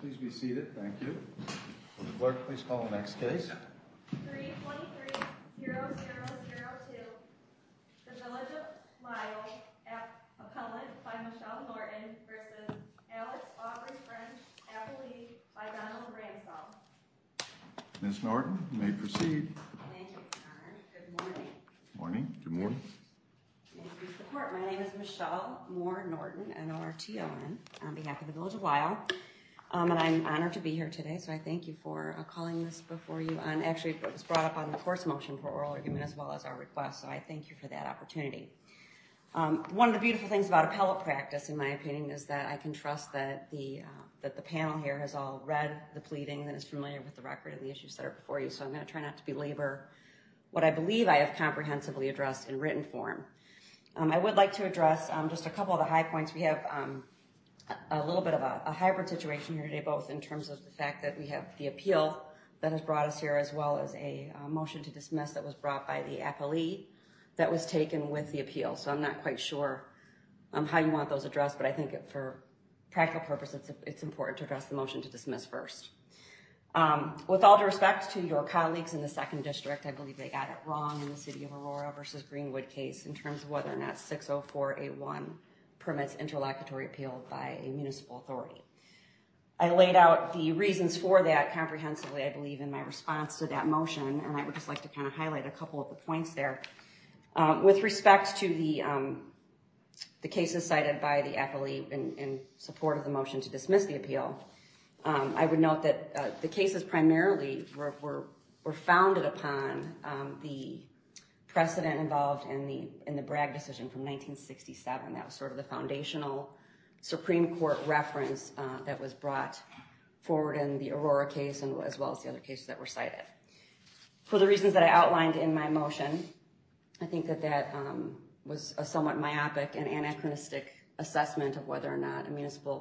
Please be seated. Thank you. Will the clerk please call the next case? 323-0002. The Village of Lisle, appellant by Michelle Norton versus Alex Aubrey French, appellee by Donald Ransall. Ms. Norton, you may proceed. Thank you, Connor. Good morning. Morning. Good morning. May it please the court. My name is Michelle Moore Norton, N-O-R-T-O-N, on behalf of the Village of Lisle. And I'm honored to be here today, so I thank you for calling this before you. And actually, it was brought up on the court's motion for oral argument as well as our request, so I thank you for that opportunity. One of the beautiful things about appellate practice, in my opinion, is that I can trust that the panel here has all read the pleading and is familiar with the record and the issues that are before you, so I'm going to try not to belabor what I believe I have comprehensively addressed in written form. I would like to address just a couple of the high points. We have a little bit of a hybrid situation here today, both in terms of the fact that we have the appeal that has brought us here, as well as a motion to dismiss that was brought by the appellee that was taken with the appeal. So I'm not quite sure how you want those addressed, but I think for practical purposes, it's important to address the motion to dismiss first. With all due respect to your colleagues in the 2nd District, I believe they got it wrong in the City of Aurora versus Greenwood case in terms of whether or not 604A1 permits interlocutory appeal by a municipal authority. I laid out the reasons for that comprehensively, I believe, in my response to that motion, and I would just like to kind of highlight a couple of the points there. With respect to the cases cited by the appellee in support of the motion to dismiss the appeal, I would note that the cases primarily were founded upon the precedent involved in the Bragg decision from 1967. That was sort of the foundational Supreme Court reference that was brought forward in the Aurora case and as well as the other cases that were cited. For the reasons that I outlined in my motion, I think that was a somewhat myopic and anachronistic assessment of whether or not a municipal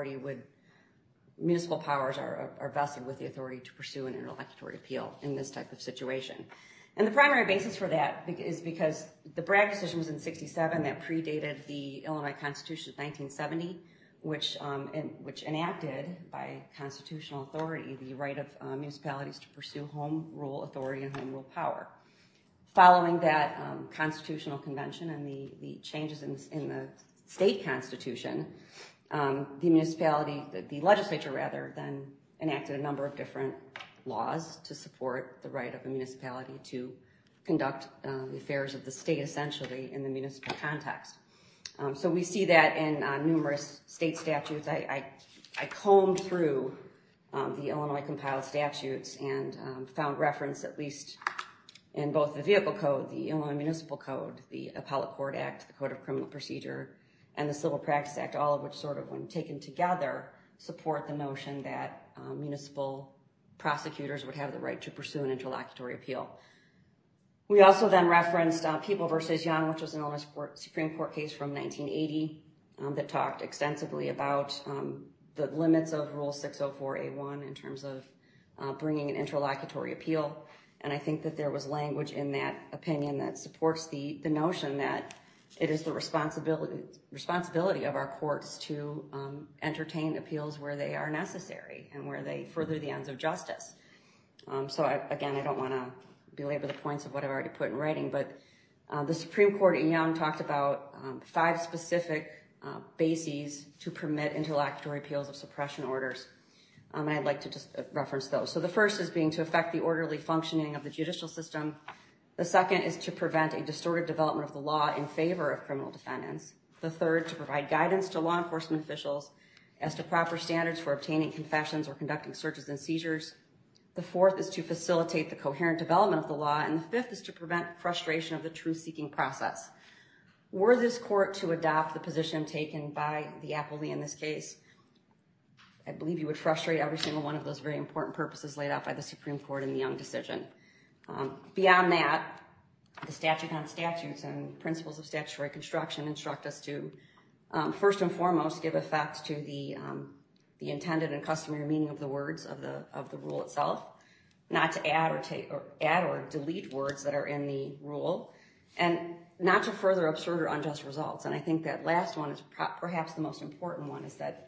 powers are vested with the authority to pursue an interlocutory appeal in this type of situation. And the primary basis for that is because the Bragg decision was in 1967. That predated the Illinois Constitution of 1970, which enacted by constitutional authority the right of municipalities to pursue home rule authority and home rule power. Following that constitutional convention and the changes in the state constitution, the legislature then enacted a number of different laws to support the right of a municipality to conduct the affairs of the state, essentially, in the municipal context. So we see that in numerous state statutes. I combed through the Illinois compiled statutes and found reference, at least in both the Vehicle Code, the Illinois Municipal Code, the Appellate Court Act, the Code of Criminal Procedure, and the Civil Practice Act, all of which sort of, when taken together, support the notion that municipal prosecutors would have the right to pursue an interlocutory appeal. We also then referenced People v. Young, which was an Illinois Supreme Court case from 1980 that talked extensively about the limits of Rule 604A1 in terms of bringing an interlocutory appeal. And I think that there was language in that opinion that supports the notion that it is the responsibility of our courts to entertain appeals where they are necessary and where they further the ends of justice. I don't want to belabor the points of what I've already put in writing, but the Supreme Court in Young talked about 5 specific bases to permit interlocutory appeals of suppression orders. And I'd like to just reference those. So the first is being to affect the orderly functioning of the judicial system. The second is to prevent a distorted development of the law in favor of criminal defendants. The third, to provide guidance to law enforcement officials as to proper standards for obtaining confessions or conducting searches and seizures. The fourth is to facilitate the coherent development of the law. And the fifth is to prevent frustration of the truth-seeking process. Were this court to adopt the position taken by the appellee in this case, I believe you would frustrate every single one of those very important purposes laid out by the Supreme Court in the Young decision. Beyond that, the statute on statutes and principles of statutory construction instruct us to, first and foremost, give effect to the intended and customary meaning of the words of the rule itself, not to add or delete words that are in the rule, and not to further absurd or unjust results. And I think that last one is perhaps the most important one, is that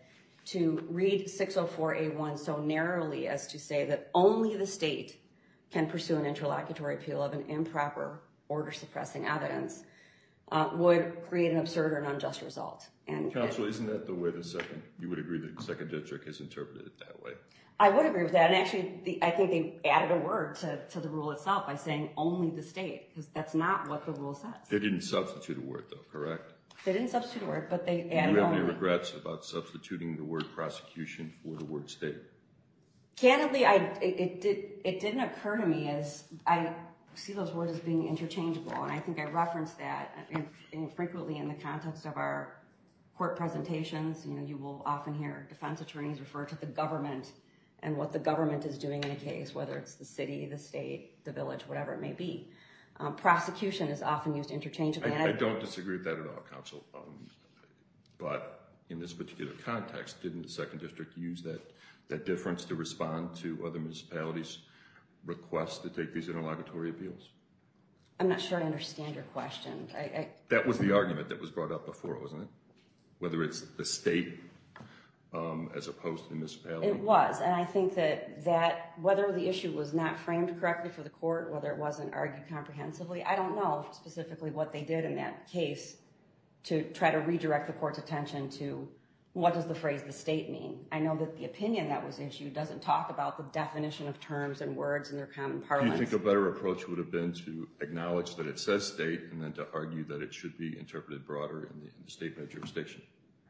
to read 604A1 so narrowly as to say that only the state can pursue an interlocutory appeal of an improper order suppressing evidence would create an absurd or an unjust result. And Counsel, isn't that the way you would agree that the second district has interpreted it that way? I would agree with that. And actually, I think they added a word to the rule itself by saying only the state, because that's not what the rule says. They didn't substitute a word, though, correct? They didn't substitute a word, but they Do added you have only. any regrets about substituting the word prosecution for the word state? Candidly, it didn't occur to me as I see those words as being interchangeable, and I think I referenced that frequently in the context of our court presentations. You know, you will often hear defense attorneys refer to the government and what the government is doing in a case, whether it's the city, the state, the village, whatever it may be. Prosecution is often used interchangeably. I don't disagree with that at all, Counsel. But in this particular context, didn't the second district use that difference to respond to other municipalities' requests to take these interlocutory appeals? I'm not sure I understand your question. That was the argument that was brought up before, wasn't it? Whether it's the state as opposed to the municipality? It was, and I think that whether the issue was not framed correctly for the court, whether it wasn't argued comprehensively, I don't know specifically what they did in that case to try to redirect the court's attention to what does the phrase the state mean. I know that the opinion that was issued doesn't talk about the definition of terms and words in their common parlance. Do you think a better approach would have been to acknowledge that it says state and then to argue that it should be interpreted broader in the state-led jurisdiction?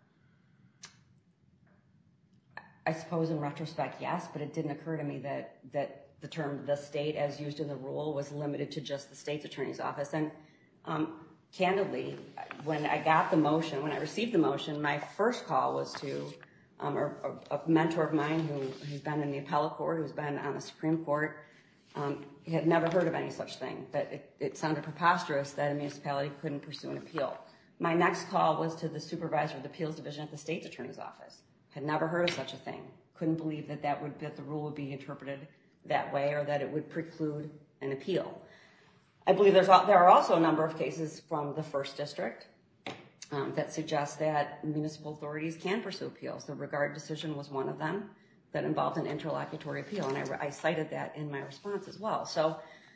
I suppose in retrospect, yes, but it didn't occur to me that the term the state as used in the rule was limited to just the state's attorney's office. And candidly, when I received the motion, my first call was to a mentor of mine who's been in the appellate court, who's been on the Supreme Court. He had never heard of any such thing, but it sounded preposterous that a municipality couldn't pursue an appeal. My next call was to the supervisor of the appeals division at the state's attorney's office. Had never heard of such a thing. Couldn't believe that the rule would be interpreted that way or that it would preclude an appeal. I believe there are also a number of cases from the first district that suggest that municipal authorities can pursue appeals. The Regard decision was one of them that involved an interlocutory appeal, and I cited that in my response as well. So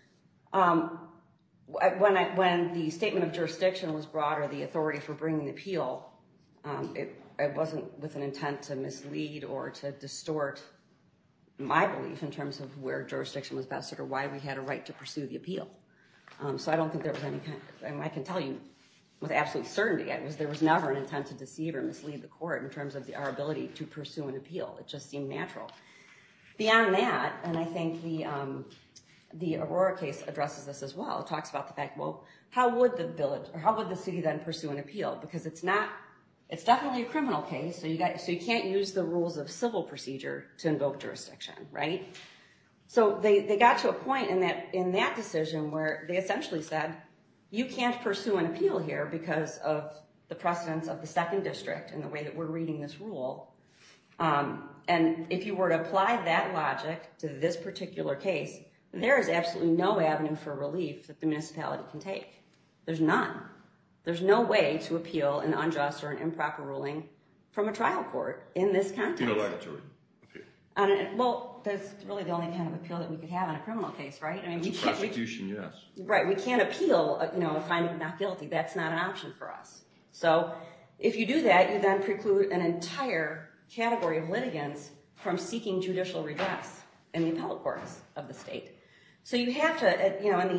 when the statement of jurisdiction was brought, or the authority for bringing the appeal, it wasn't with an intent to mislead or to distort my belief in terms of where jurisdiction was vested or why we had a right to pursue the appeal. So I don't think there was any I can tell you with absolute certainty, there was never an intent to deceive or mislead the court in terms of our ability to pursue an appeal. It just seemed natural. Beyond that, and I think the Aurora case addresses this as well. It talks about the fact, well, how would the city then pursue an appeal? Because it's definitely a criminal case, so you can't use the rules of civil procedure to invoke jurisdiction, right? So they got to a point in that decision where they essentially said, you can't pursue an appeal here because of the precedence of the second district and the way that we're reading this rule. And if you were to apply that logic to this particular case, there is absolutely no avenue for relief that the municipality can take. There's none. There's no way to appeal an unjust or an improper ruling from a trial court in this context. Interlocutory appeal. Well, that's really the only kind of appeal that we could have in a criminal case, right? I mean, Prosecution, yes. Right, we can't appeal, a finding of not guilty. That's not an option for us. So if you do that, you then preclude an entire category of litigants from seeking judicial redress in the appellate courts of the state. So you have to,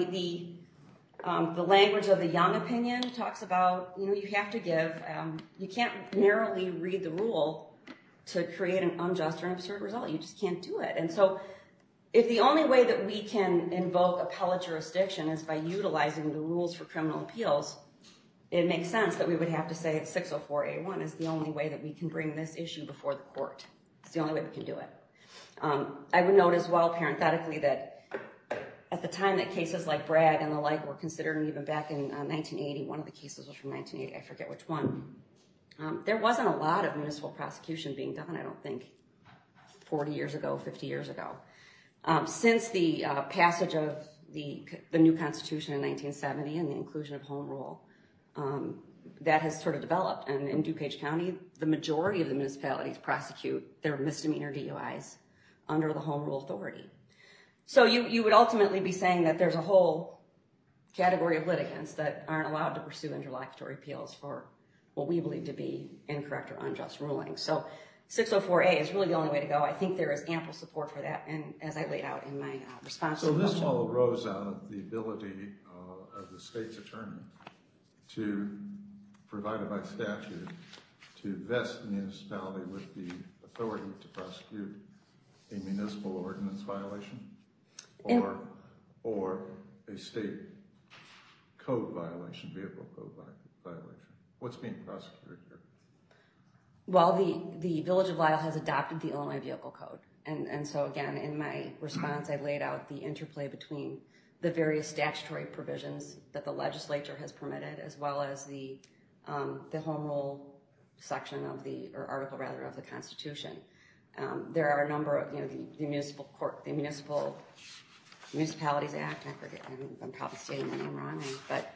the language of the Young opinion talks about, you have to give, you can't narrowly read the rule to create an unjust or an absurd result. You just can't do it. And so if the only way that we can invoke appellate jurisdiction is by utilizing the rules for criminal appeals, it makes sense that we would have to say that 604A1 is the only way that we can bring this issue before the court. It's the only way we can do it. I would note as well, parenthetically, that at the time that cases like Bragg and the like were considered, and even back in 1980, one of the cases was from 1980, I forget which one, there wasn't a lot of municipal prosecution being done, I don't think, 40 years ago, 50 years ago. Since the passage of the new Constitution in 1970 and the inclusion of home rule, that has sort of developed. And in DuPage County, the majority of the municipalities prosecute their misdemeanor DUIs under the Home Rule Authority. So you would ultimately be saying that there's a whole category of litigants that aren't allowed to pursue interlocutory appeals for what we believe to be incorrect or unjust rulings. So 604A is really the only way to go. I think there is ample support for that, and as I laid out in my response to the So this motion. all arose out of the ability of the state's attorney to, provided by statute, to vest the municipality with the authority to prosecute a municipal ordinance violation or a state code violation, vehicle code violation. What's being prosecuted here? Well, the Village of Lisle has adopted the Illinois Vehicle Code. And so, again, in my response, I laid out the interplay between the various statutory provisions that the legislature has permitted, as well as the Home Rule section of or article rather, of the Constitution. There are a number of, the Municipalities Act, I forget, I'm probably stating the name wrong, but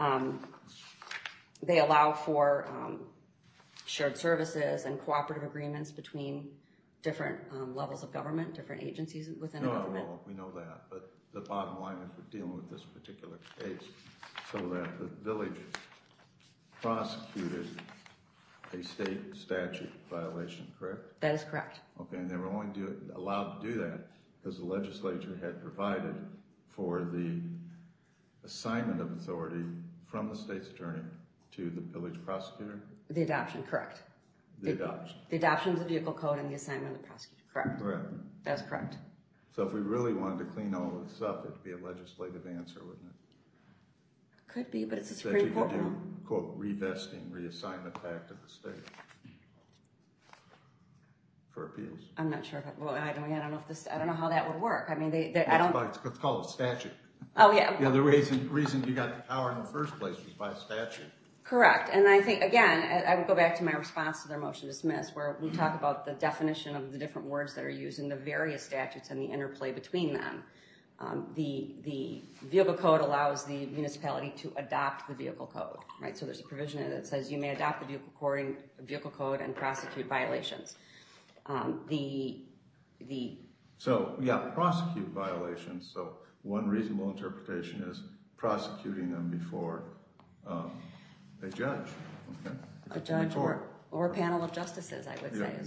they allow for shared services and cooperative agreements between different levels of government, different agencies within a government. No, we know that, but the bottom line is we're dealing with this particular case so that the village prosecuted a state statute violation, correct? That is correct. Okay, and they were only allowed to do that because the legislature had provided for the assignment of authority from the state's attorney to the village prosecutor? The adoption, correct. The adoption. The adoption of the vehicle code and the assignment of the prosecutor, correct. Correct. That's correct. So if we really wanted to clean all of this up, it'd be a legislative answer, wouldn't it? Could be, but it's a That Supreme you Court could do, rule. quote, revesting, reassignment back to the state for appeals. I'm not sure if I don't know if I don't know how that would work. I mean, It's called a statute. Oh, yeah. Yeah, the reason you got the power in the first place was by statute. Correct. And I think, again, I would go back to my response to their motion to dismiss, where we talk about the definition of the different words that are used in the various statutes and the interplay between them. The vehicle code allows the municipality to adopt the vehicle code, right? So there's a provision that says you may adopt the vehicle code and prosecute violations. Prosecute violations. So one reasonable interpretation is prosecuting them before a judge. Okay? A judge or a panel of justices, I would say.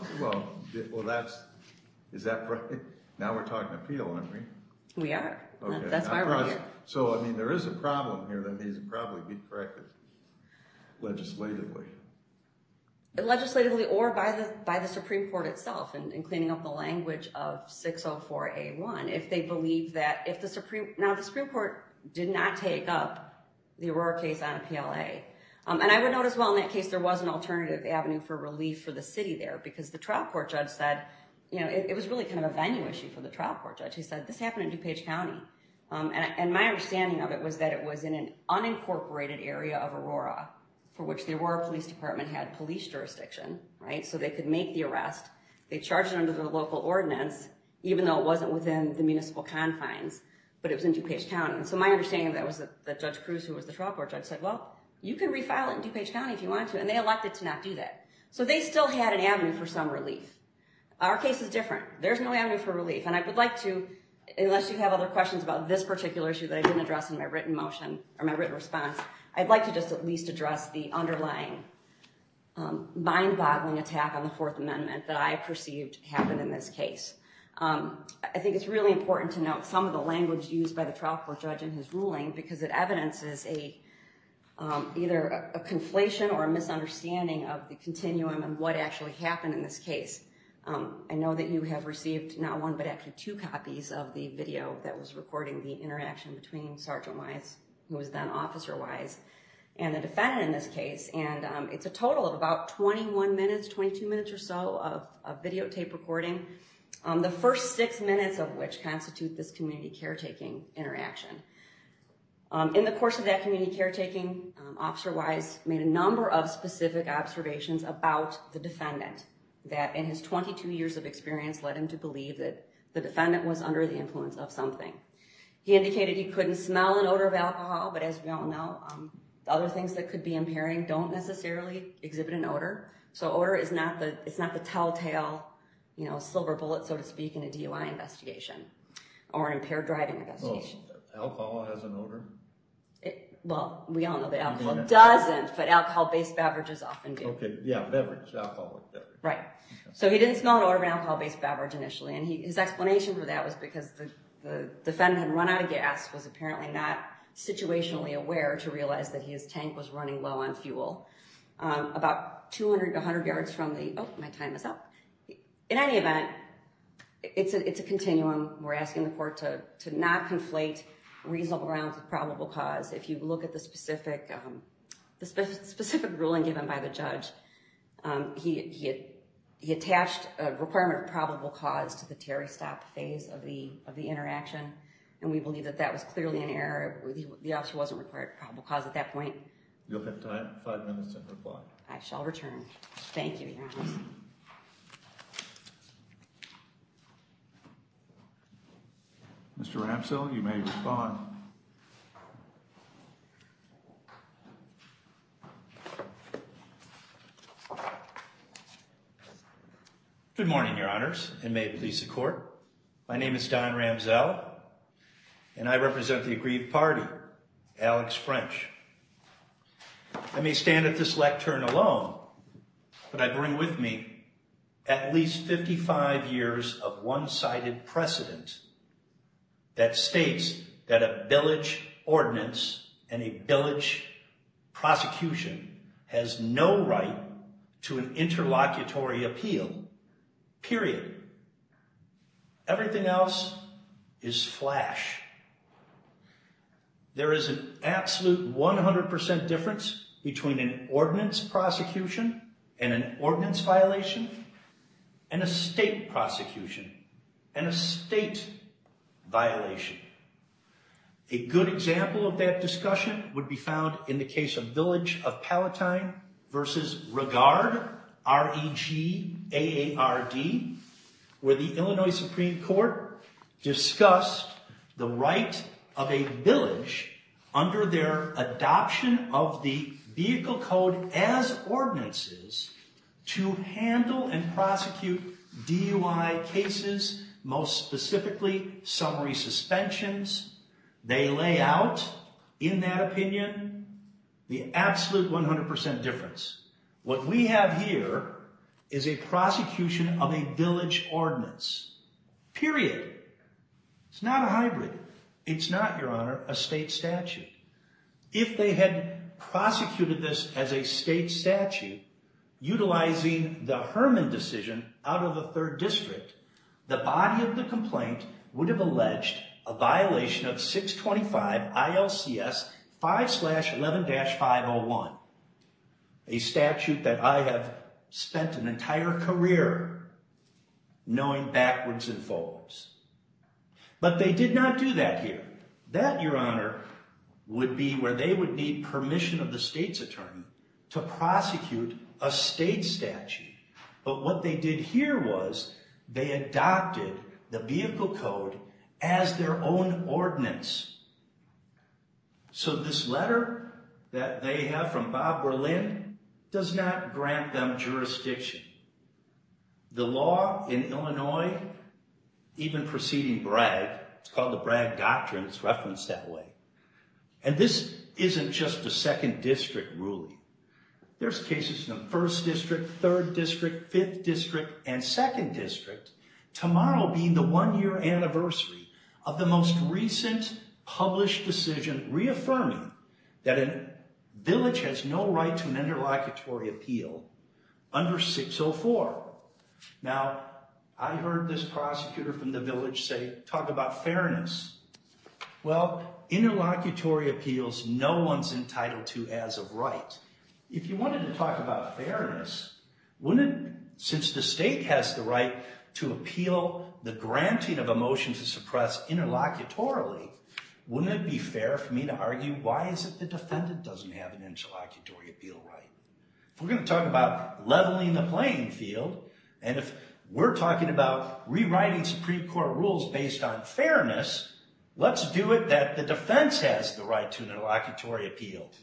Is that right? Now we're talking appeal, aren't we? We are. Okay. That's why we're here. So, I mean, there is a problem here that needs to probably be corrected legislatively. Legislatively or by the Supreme Court itself in cleaning up the language of 604A1. If they believe that the Supreme Court did not take up the Aurora case on a PLA. And I would note as well in that case there was an alternative avenue for relief for the city there, because the trial court judge said, it was really kind of a venue issue for the trial court judge. He said, this happened in DuPage County. And my understanding of it was that it was in an unincorporated area of Aurora, for which the Aurora Police Department had police jurisdiction, right? So they could make the arrest. They charged it under the local ordinance, even though it wasn't within the municipal confines, but it was in DuPage County. And so my understanding of that was that Judge Cruz, who was the trial court judge, said, well, you can refile it in DuPage County if you want to. And they elected to not do that. So they still had an avenue for some relief. Our case is different. There's no avenue for relief. And I would like to, unless you have other questions about this particular issue that I didn't address in my written motion or my written response, I'd like to just at least address the underlying mind-boggling attack on the Fourth Amendment that I perceived happened in this case. I think it's really important to note some of the language used by the trial court judge in his ruling, because it evidences either a conflation or a misunderstanding of the continuum and what actually happened in this case. I know that you have received not one but actually two copies of the video that was recording the interaction between Sergeant Wise, who was then Officer Wise, and the defendant in this case. And it's a total of about 22 minutes or so of videotape recording, the first 6 minutes of which constitute this community caretaking interaction. In the course of that community caretaking, Officer Wise made a number of specific observations about the defendant that in his 22 years of experience led him to believe that the defendant was under the influence of something. He indicated he couldn't smell an odor of alcohol, but as we all know, The other things that could be impairing don't necessarily exhibit an odor. So odor is not the telltale, silver bullet, so to speak, in a DUI investigation or an impaired driving investigation. Well, alcohol has an odor. Well, we all know that alcohol doesn't, but alcohol-based beverages often do. Okay, yeah, alcoholic beverage. Right. Okay. So he didn't smell an odor of an alcohol-based beverage initially, and his explanation for that was because the defendant had run out of gas, was apparently not situationally aware to realize that his tank was running low on fuel. About 200 to 100 yards from my time is up. In any event, it's a continuum. We're asking the court to not conflate reasonable grounds with probable cause. If you look at the specific ruling given by the judge, he attached a requirement of probable cause to the Terry stop phase of the interaction, and we believe that was clearly an error. The officer wasn't required probable cause at that point. You'll have time, 5 minutes in reply. I shall return. Thank you, Your Honor. Mr. Ramsell, you may respond. Good morning, Your Honors, and may it please the court. My name is Don Ramsell, and I represent the aggrieved party, Alex French. I may stand at this lectern alone, but I bring with me at least 55 years of one-sided precedent that states that a village ordinance and a village prosecution has no right to an interlocutory appeal, period. Everything else is flash. There is an absolute 100% difference between an ordinance prosecution and an ordinance violation, and a state prosecution and a state violation. A good example of that discussion would be found in the case of Village of Palatine versus Regard, R-E-G-A-A-R-D, where the Illinois Supreme Court discussed the right of a village under their adoption of the vehicle code as ordinances to handle and prosecute DUI cases, most specifically summary suspensions. They lay out, in that opinion, the absolute 100% difference. What we have here is a prosecution of a village ordinance, period. It's not a hybrid. It's not, Your Honor, a state statute. If they had prosecuted this as a state statute, utilizing the Herman decision out of the 3rd District, the body of the complaint would have alleged a violation of 625 ILCS 5/11-501, a statute that I have spent an entire career knowing backwards and forwards. But they did not do that here. That, Your Honor, would be where they would need permission of the state's attorney to prosecute a state statute. But what they did here was they adopted the vehicle code as their own ordinance. So this letter that they have from Bob Berlin does not grant them jurisdiction. The law in Illinois, even preceding Bragg, it's called the Bragg Doctrine, it's referenced that way. And this isn't just a 2nd District ruling. There's cases in the 1st District, 3rd District, 5th District, and 2nd District, tomorrow being the 1-year anniversary of the most recent published decision reaffirming that a village has no right to an interlocutory appeal under 604. Now, I heard this prosecutor from the village talk about fairness. Well, interlocutory appeals no one's entitled to as of right. If you wanted to talk about fairness, since the state has the right to appeal the granting of a motion to suppress interlocutorily, wouldn't it be fair for me to argue why is it the defendant doesn't have an interlocutory appeal right? If we're going to talk about leveling the playing field, and if we're talking about rewriting Supreme Court rules based on fairness, let's do it that the defense has the right to an interlocutory appeal.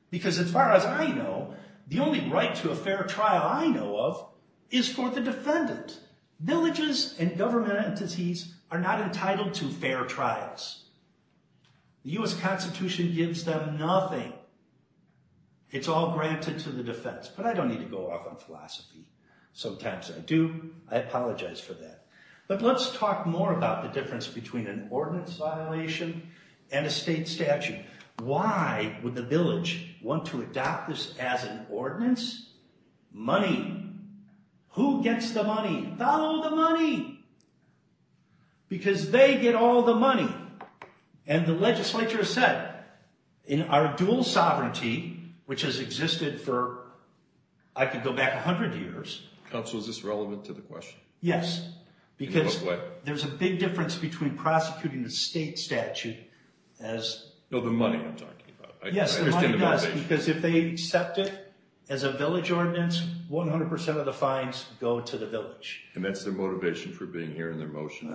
Because as far as I know, the only right to a fair trial I know of is for the defendant. Villages and government entities are not entitled to fair trials. The U.S. Constitution gives them nothing. It's all granted to the defense. But I don't need to go off on philosophy. Sometimes I do. I apologize for that. But let's talk more about the difference between an ordinance violation and a state statute. Why would the village want to adopt this as an ordinance? Money. Who gets the money? Follow the money. Because they get all the money. And the legislature said, in our dual sovereignty, which has existed for, I could go back 100 years. Counsel, is this relevant to the question? Yes, because In what way? there's a big difference between prosecuting a state statute as... No, the money I'm talking about. Yes, I the money understand does, motivation. because if they accept it as a village ordinance, 100% of the fines go to the village. And that's their motivation for being here in their motion.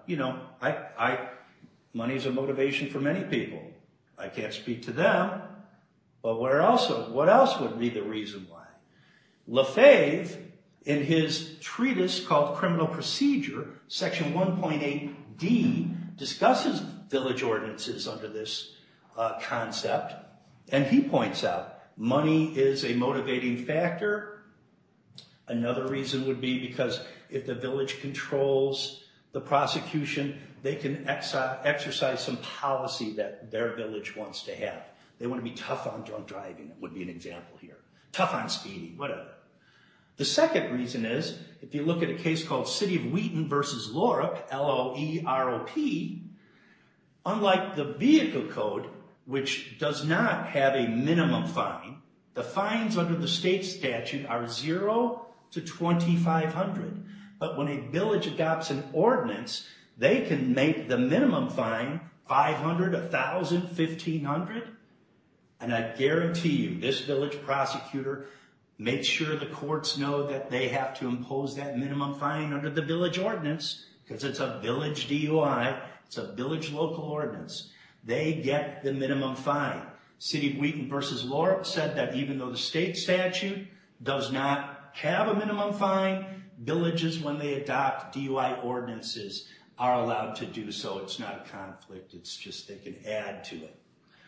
Money is a motivation for many people. I can't speak to them, but what else would be the reason why? Lefebvre, in his treatise called Criminal Procedure, section 1.8d, discusses village ordinances under this concept, and he points out money is a motivating factor. Another reason would be because if the village controls the prosecution, they can exercise some policy that their village wants to have. They want to be tough on drunk driving, it would be an example here. Tough on speeding, whatever. The second reason is, if you look at a case called City of Wheaton versus Loerop, L-O-E-R-O-P, unlike the vehicle code, which does not have a minimum fine, the fines under the state statute are 0 to $2,500. But when a village adopts an ordinance, they can make the minimum fine $500, $1,000, $1,500. And I guarantee you, this village prosecutor makes sure the courts know that they have to impose that minimum fine under the village ordinance, because it's a village DUI, it's a village local ordinance. They get the minimum fine. City of Wheaton versus Loerop said that even though the state statute does not have a minimum fine, villages, when they adopt DUI ordinances, are allowed to do so. It's not a conflict. It's just they can add to it.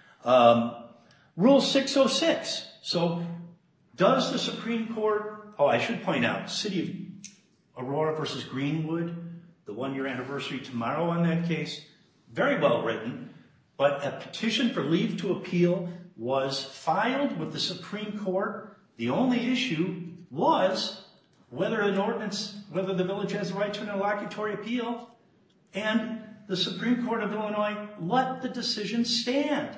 Rule 606. So does the Supreme Court... Oh, I should point out, City of Aurora versus Greenwood, the 1-year anniversary tomorrow on that case, very well written, but a petition for leave to appeal was filed with the Supreme Court. The only issue was whether the village has the right to an interlocutory appeal, and the Supreme Court of Illinois let the decision stand.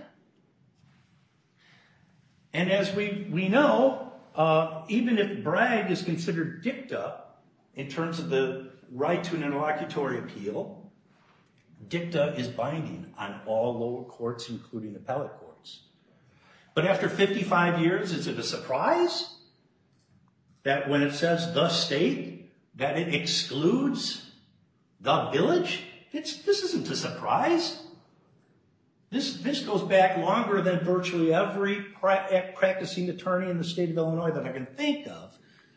And as we know, even if Bragg is considered dicta in terms of the right to an interlocutory appeal, dicta is binding on all lower courts, including appellate courts. But after 55 years, is it a surprise that when it says the state, that it excludes the village? This isn't a surprise. This goes back longer than virtually every practicing attorney in the state of Illinois that I can think of.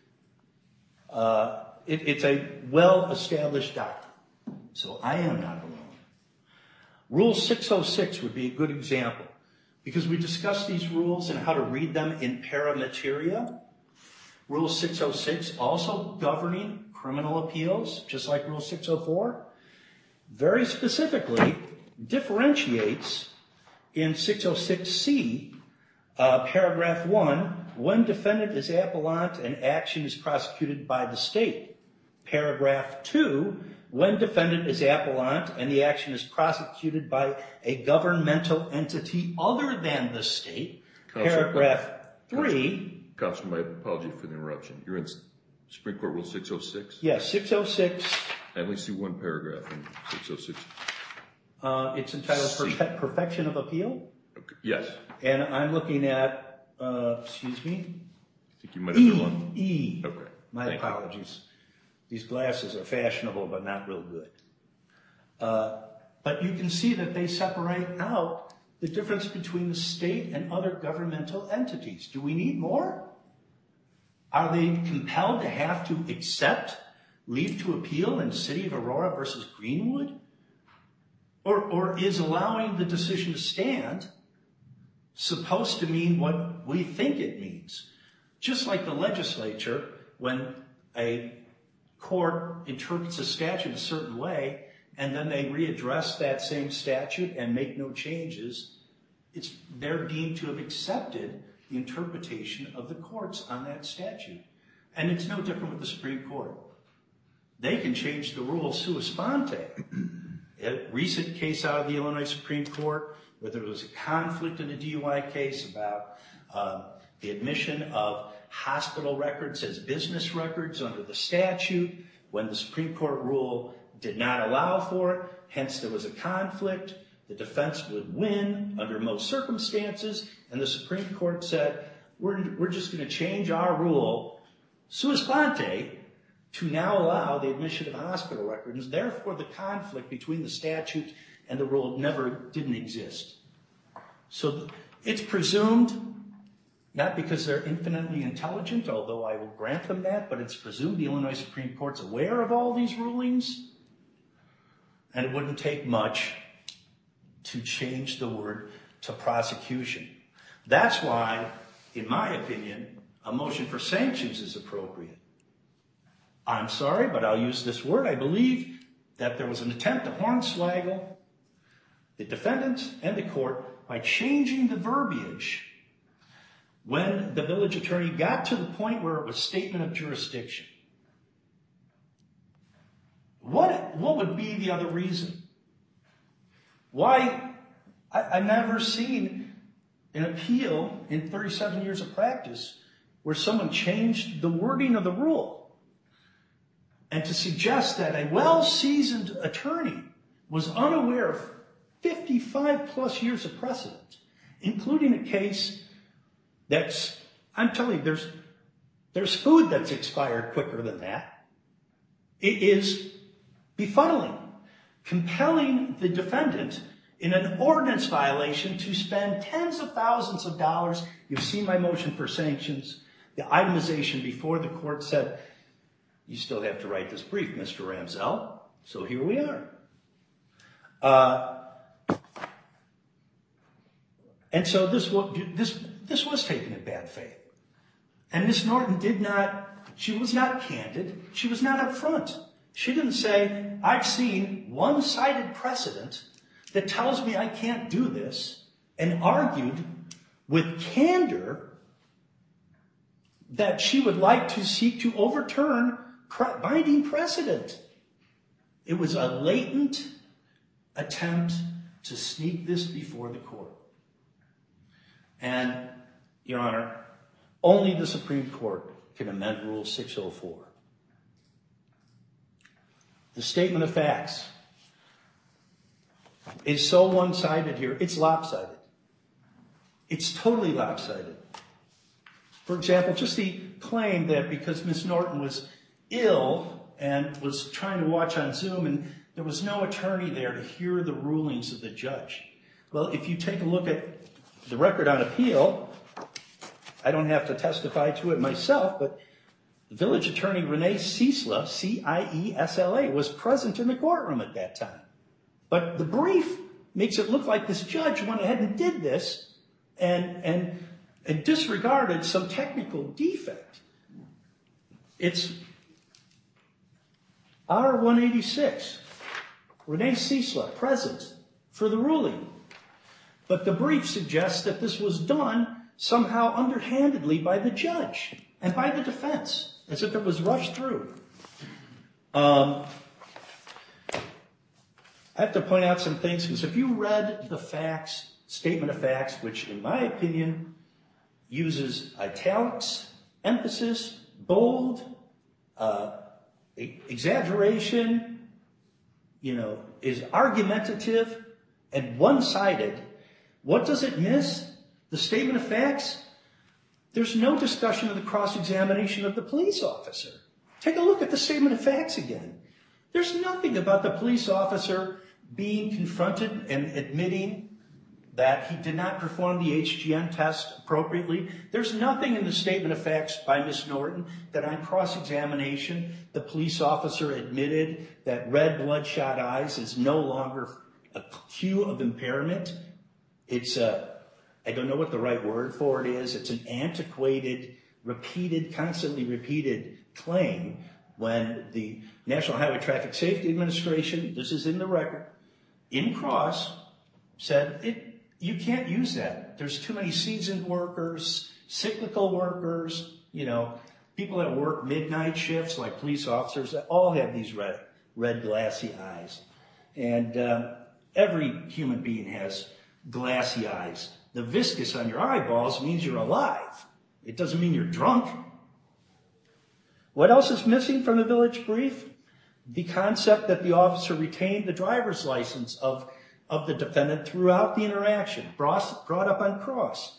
It's a well-established doctrine. So I am not alone. Rule 606 would be a good example, because we discussed these rules and how to read them in paramateria. Rule 606 also governing criminal appeals, just like Rule 604, very specifically differentiates in 606C, paragraph 1, when defendant is appellant and action is prosecuted by the state. Paragraph 2, when defendant is appellant and the action is prosecuted by a governmental entity other than the state. Paragraph 3. Counsel, my apology for the interruption. You're in Supreme Court Rule 606? Yes, 606. I only see one paragraph in 606. It's entitled Perfection of Appeal. Okay. Yes. And I'm looking at, excuse me? I think you might have the one. E. Okay. My apologies. These glasses are fashionable, but not real good. But you can see that they separate out the difference between the state and other governmental entities. Do we need more? Are they compelled to have to accept leave to appeal in the city of Aurora versus Greenwood? Or is allowing the decision to stand supposed to mean what we think it means? Just like the legislature, when a court interprets a statute a certain way, and then they readdress that same statute and make no changes, they're deemed to have accepted the interpretation of the courts on that statute. And it's no different with the Supreme Court. They can change the rule sua sponte. A recent case out of the Illinois Supreme Court where there was a conflict in a DUI case about the admission of hospital records as business records under the statute when the Supreme Court rule did not allow for it. Hence, there was a conflict. The defense would win under most circumstances. And the Supreme Court said, we're just going to change our rule sua sponte to now allow the admission of hospital records. Therefore, the conflict between the statute and the rule didn't exist. So it's presumed, not because they're infinitely intelligent, although I will grant them that, but it's presumed the Illinois Supreme Court's aware of all these rulings. And it wouldn't take much to change the word to prosecution. That's why, in my opinion, a motion for sanctions is appropriate. I'm sorry, but I'll use this word. I believe that there was an attempt to hornswaggle the defendant and the court by changing the verbiage when the village attorney got to the point where it was statement of jurisdiction. What would be the other reason? Why? I've never seen an appeal in 37 years of practice where someone changed the wording of the rule. And to suggest that a well-seasoned attorney was unaware of 55 plus years of precedent, including a case that's, I'm telling you, there's food that's expired quicker than that. It is befuddling, compelling the defendant in an ordinance violation to spend tens of thousands of dollars. You've seen my motion for sanctions. The itemization before the court said, you still have to write this brief, Mr. Ramsell. So here we are. And so this was taken in bad faith. And Ms. Norton she was not candid. She was not upfront. She didn't say, I've seen one-sided precedent that tells me I can't do this, and argued with candor that she would like to seek to overturn binding precedent. It was a latent attempt to sneak this before the court. And, Your Honor, only the Supreme Court can amend Rule 604. The statement of facts is so one-sided here, it's lopsided. It's totally lopsided. For example, just the claim that because Ms. Norton was ill and was trying to watch on Zoom and there was no attorney there to hear the rulings of the judge. Well, if you take a look at the record on appeal, I don't have to testify to it myself, but village attorney Renee Ciesla, C-I-E-S-L-A, was present in the courtroom at that time. But the brief makes it look like this judge went ahead and did this and disregarded some technical defect. It's R-186, Renee Ciesla, present for the ruling. But the brief suggests that this was done somehow underhandedly by the judge and by the defense, as if it was rushed through. I have to point out some things, because if you read the facts, statement of facts, which in my opinion uses italics, emphasis, bold, exaggeration, is argumentative and one-sided, what does it miss? The statement of facts? There's no discussion of the cross-examination of the police officer. Take a look at the statement of facts again. There's nothing about the police officer being confronted and admitting that he did not perform the HGN test appropriately. There's nothing in the statement of facts by Ms. Norton that on cross-examination, the police officer admitted that red bloodshot eyes is no longer a cue of impairment. It's I don't know what the right word for it is. It's an antiquated, constantly repeated claim when the National Highway Traffic Safety Administration, this is in the record, in cross, said you can't use that. There's too many seasoned workers, cyclical workers, people that work midnight shifts like police officers that all have these red glassy eyes. And every human being has glassy eyes. The viscous on your eyeballs means you're alive. It doesn't mean you're drunk. What else is missing from the village brief? The concept that the officer retained the driver's license of the defendant throughout the interaction, brought up on cross.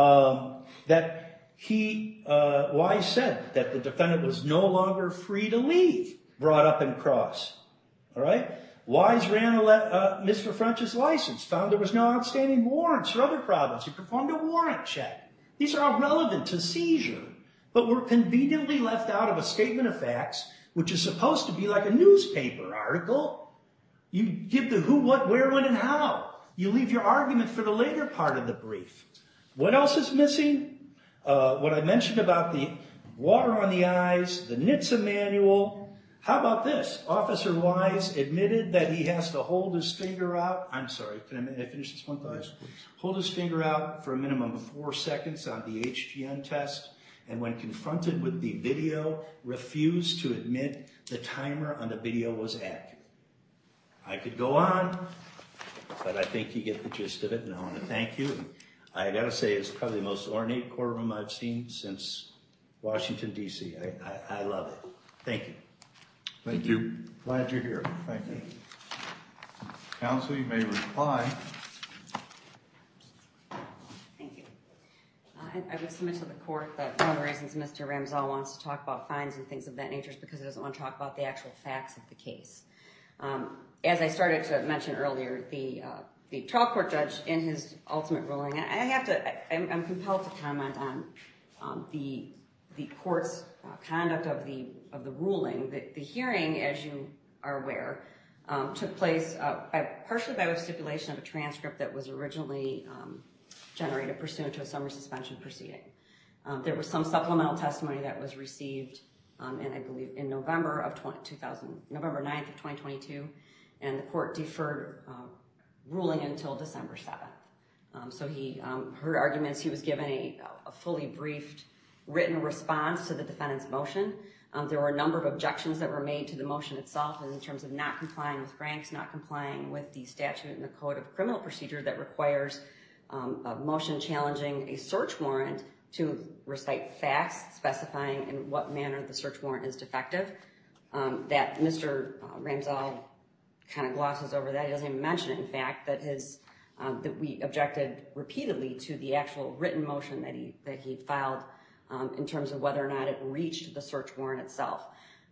That Wise said that the defendant was no longer free to leave, brought up in cross. All right? Wise ran Mr. French's license, found there was no outstanding warrants or other problems. He performed a warrant check. These are all relevant to seizure, but were conveniently left out of a statement of facts, which is supposed to be like a newspaper article. You give the who, what, where, when, and how. You leave your argument for the later part of the brief. What else is missing? What I mentioned about the water on the eyes, the NHTSA manual. How about this? Officer Wise admitted that he has to hold his finger out. I'm sorry, can I finish this one thought? Yes, please. Hold his finger out for a minimum of 4 seconds on the HGN test. And when confronted with the video, refused to admit the timer on the video was accurate. I could go on, but I think you get the gist of it, and I want to thank you. I got to say, it's probably the most ornate courtroom I've seen since Washington, D.C. I love it. Thank you. Thank you. Glad you're here. Thank you. Counsel, you may reply. Thank you. I would submit to the court that one of the reasons Mr. Ramsall wants to talk about fines and things of that nature is because he doesn't want to talk about the actual facts of the case. As I started to mention earlier, the trial court judge, in his ultimate ruling, I'm compelled to comment on the court's conduct of the ruling. The hearing, as you are aware, took place partially by a stipulation of a transcript that was originally generated pursuant to a summer suspension proceeding. There was some supplemental testimony that was received, and I believe in November 9th of 2022, and the court deferred ruling until December 7th. So he heard arguments. He was given a fully briefed written response to the defendant's motion. There were a number of objections that were made to the motion itself in terms of not complying with Franks, not complying with the statute in the Code of Criminal Procedure that requires a motion challenging a search warrant to recite facts specifying in what manner the search warrant is defective. That Mr. Ramsall kind of glosses over that. He doesn't even mention it, in fact, that we objected repeatedly to the actual written motion that he filed in terms of whether or not it reached the search warrant itself.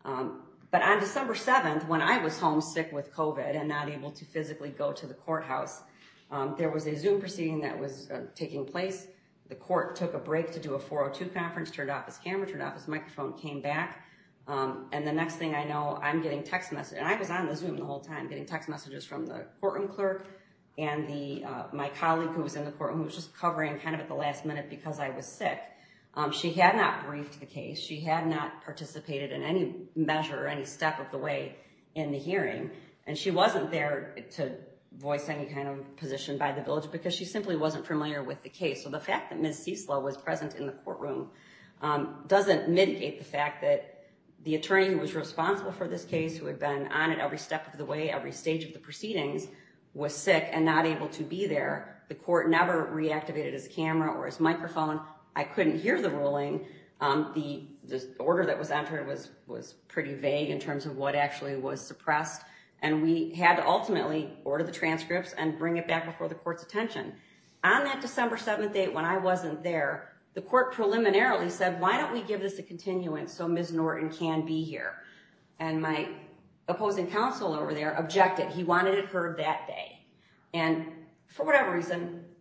But on December 7th, when I was homesick with COVID and not able to physically go to the courthouse, there was a Zoom proceeding that was taking place. The court took a break to do a 402 conference, turned off his camera, turned off his microphone, came back. And the next thing I know, I'm getting text messages. And I was on the Zoom the whole time, getting text messages from the courtroom clerk and my colleague who was in the courtroom, who was just covering kind of at the last minute because I was sick. She had not briefed the case. She had not participated in any measure, any step of the way in the hearing. And she wasn't there to voice any kind of position by the village because she simply wasn't familiar with the case. So the fact that Ms. Ciesla was present in the courtroom doesn't mitigate the fact that the attorney who was responsible for this case, who had been on it every step of the way, every stage of the proceedings, was sick and not able to be there. The court never reactivated his camera or his microphone. I couldn't hear the ruling. The order that was entered was pretty vague in terms of what actually was suppressed. And we had to ultimately order the transcripts and bring it back before the court's attention. On that December 7th date, when I wasn't there, the court preliminarily said, why don't we give this a continuance so Ms. Norton can be here? And my opposing counsel over there objected. He wanted it heard that day. And for whatever reason,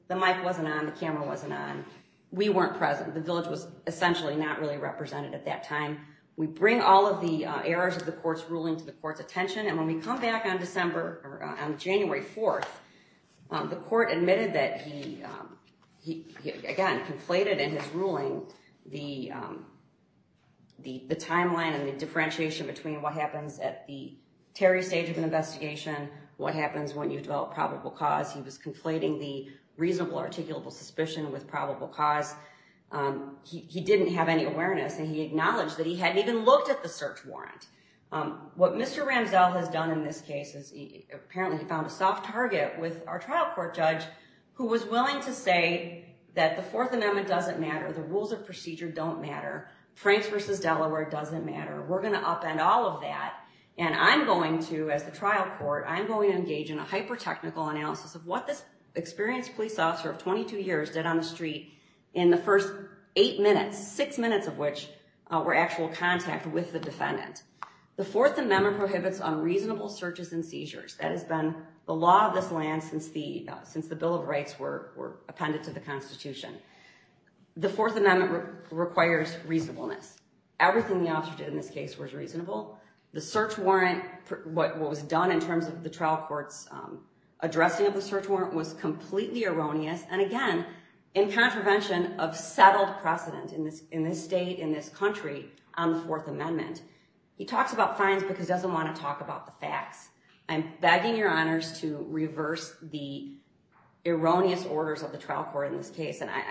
The mic wasn't on, the camera wasn't on. We weren't present. The village was essentially not really represented at that time. We bring all of the errors of the court's ruling to the court's attention, and when we come back on on January 4th, the court admitted that he again conflated in his ruling the timeline and the differentiation between what happens at the Terry stage of an investigation, what happens when you develop probable cause. He was conflating the reasonable articulable suspicion with probable cause. He didn't have any awareness, and he acknowledged that he hadn't even looked at the search warrant. What Mr. Ramsell has done in this case is apparently he found a soft target with our trial court judge who was willing to say that the Fourth Amendment doesn't matter, the rules of procedure don't matter, Franks versus Delaware doesn't matter. We're going to upend all of that, and I'm going to, as the trial court, I'm going to engage in a hyper-technical analysis of what this experienced police officer of 22 years did on the street in the first 8 minutes, 6 minutes of which were actual contact with the defendant. The Fourth Amendment prohibits unreasonable searches and seizures. That has been the law of this land since the Bill of Rights were appended to the Constitution. The Fourth Amendment requires reasonableness. Everything the officer did in this case was reasonable. The search warrant, what was done in terms of the trial court's addressing of the search warrant was completely erroneous, and again, in contravention of settled precedent in this state, in this country, on the Fourth Amendment. He talks about fines because he doesn't want to talk about the facts. I'm begging your honors to reverse the erroneous orders of the trial court in this case. And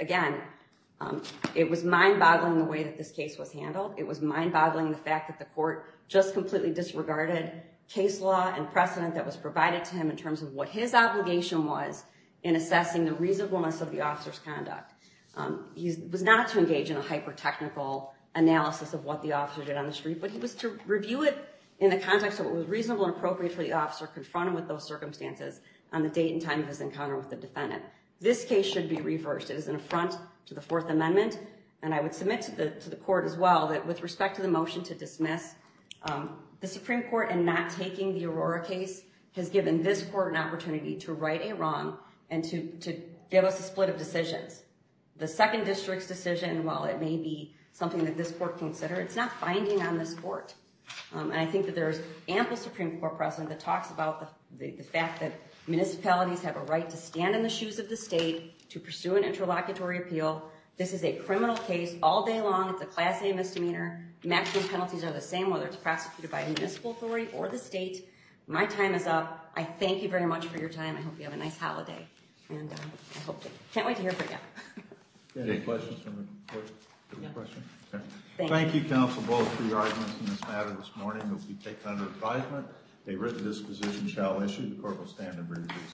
it was mind-boggling the way that this case was handled. It was mind-boggling the fact that the court just completely disregarded case law and precedent that was provided to him in terms of what his obligation was in assessing the reasonableness of the officer's conduct. He was not to engage in a hyper-technical analysis of what the officer did on the street, but he was to review it in the context of what was reasonable and appropriate for the officer confronted with those circumstances on the date and time of his encounter with the defendant. This case should be reversed. It is an affront to the Fourth Amendment, and I would submit to the court as well that with respect to the motion to dismiss, the Supreme Court, in not taking the Aurora case, has given this court an opportunity to right a wrong and to give us a split of decisions. The Second District's decision, while it may be something that this court consider, it's not binding on this court. And I think that there's ample Supreme Court precedent that talks about the fact that municipalities have a right to stand in the shoes of the state to pursue an interlocutory appeal. This is a criminal case all day long. It's a Class A misdemeanor. Maximum penalties are the same whether it's prosecuted by a municipal authority or the state. My time is up. I thank you very much for your time. I hope you have a nice holiday. And can't wait to hear from you. Any questions from the court? Question? Okay. Thank Thank you, counsel, both for your arguments in this matter this morning. It will be taken under advisement. A written disposition shall issue. The court will stand in brief recess.